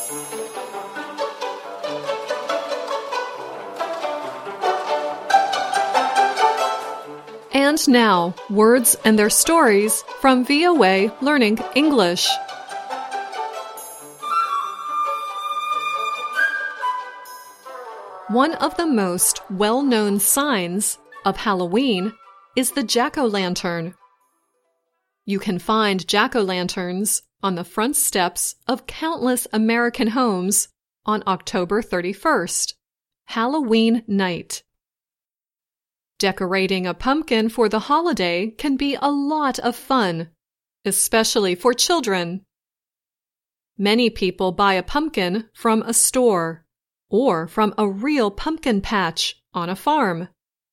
And now, words and their stories from VOA Learning English. One of the most well-known signs of Halloween is the jack-o'-lantern. You can find jack-o'-lanterns on the front steps of countless American homes on October 31st, Halloween night. Decorating a pumpkin for the holiday can be a lot of fun, especially for children. Many people buy a pumpkin from a store or from a real pumpkin patch on a farm.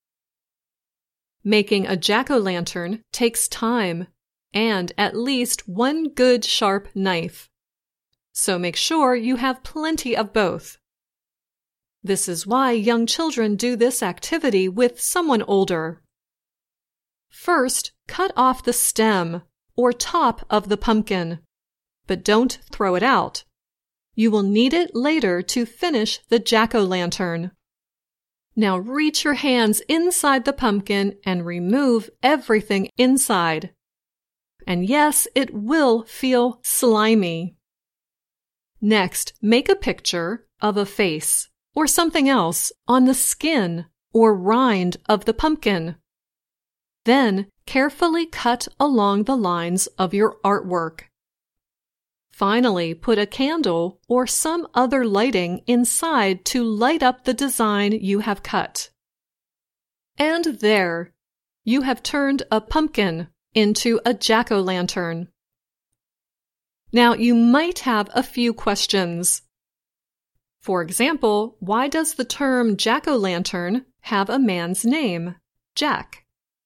Making a jack-o'-lantern takes time and at least one good sharp knife, so make sure you have plenty of both. This is why young children do this activity with someone older. First, cut off the stem or top of the pumpkin, but don't throw it out. You will need it later to finish the jack-o'-lantern. Now reach your hands inside the pumpkin and remove everything inside. And yes, it will feel slimy. Next, make a picture of a face or something else on the skin or rind of the pumpkin. Then, carefully cut along the lines of your artwork. Finally, put a candle or some other lighting inside to light up the design you have cut. And there, you have turned a pumpkin into a jack-o'-lantern. Now, you might have a few questions. For example, why does the term jack-o'-lantern have a man's name, Jack?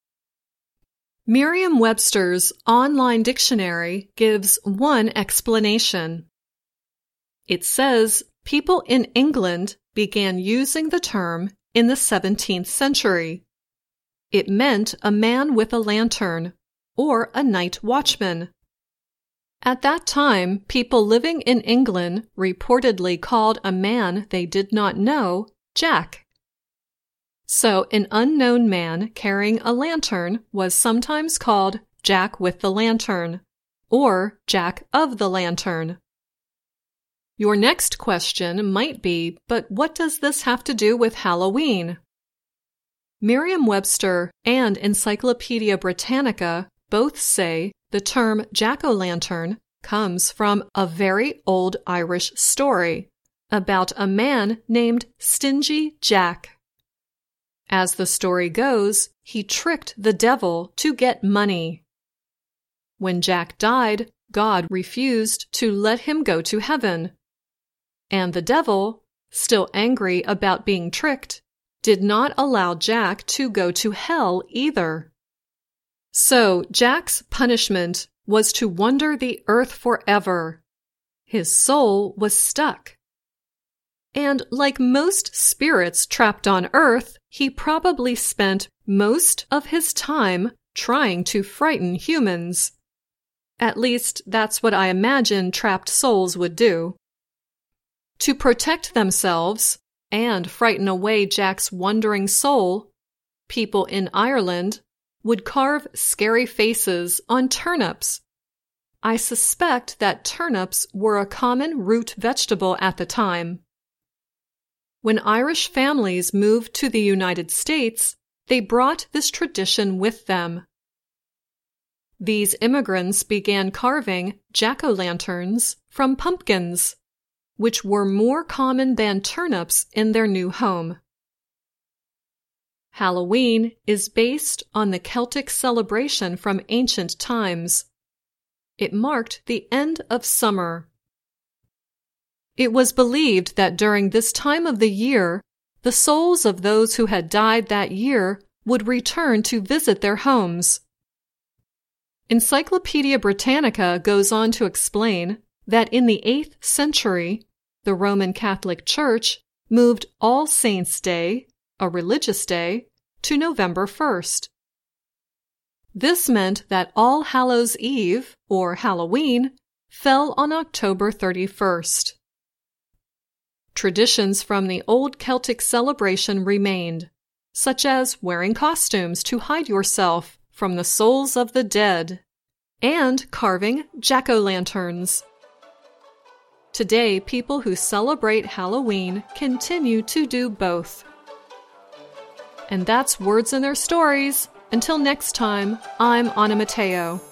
Merriam-Webster's online dictionary gives one explanation. It says people in England began using the term in the 17th century. It meant a man with a lantern or a night watchman. At that time, people living in England reportedly called a man they did not know Jack. So an unknown man carrying a lantern was sometimes called Jack with the Lantern or Jack of the Lantern. Your next question might be, but what does this have to do with Halloween? Merriam-Webster and Encyclopedia Britannica both say the term jack-o'-lantern comes from a very old Irish story about a man named Stingy Jack. As the story goes, he tricked the devil to get money. When Jack died, God refused to let him go to heaven. And the devil, still angry about being tricked, did not allow Jack to go to hell either. So Jack's punishment was to wander the earth forever. His soul was stuck. And like most spirits trapped on Earth, he probably spent most of his time trying to frighten humans. At least, that's what I imagine trapped souls would do. To protect themselves and frighten away Jack's wandering soul, people in Ireland would carve scary faces on turnips. I suspect that turnips were a common root vegetable at the time. When Irish families moved to the United States, they brought this tradition with them. These immigrants began carving jack-o'-lanterns from pumpkins, which were more common than turnips in their new home. Halloween is based on the Celtic celebration from ancient times. It marked the end of summer. It was believed that during this time of the year, the souls of those who had died that year would return to visit their homes. Encyclopedia Britannica goes on to explain that in the 8th century, the Roman Catholic Church moved All Saints' Day, a religious day, to November 1st. This meant that All Hallows' Eve, or Halloween, fell on October 31st. Traditions from the old Celtic celebration remained, such as wearing costumes to hide yourself from the souls of the dead, and carving jack-o'-lanterns. Today, people who celebrate Halloween continue to do both. And that's Words and Their Stories. Until next time, I'm Anna Matteo.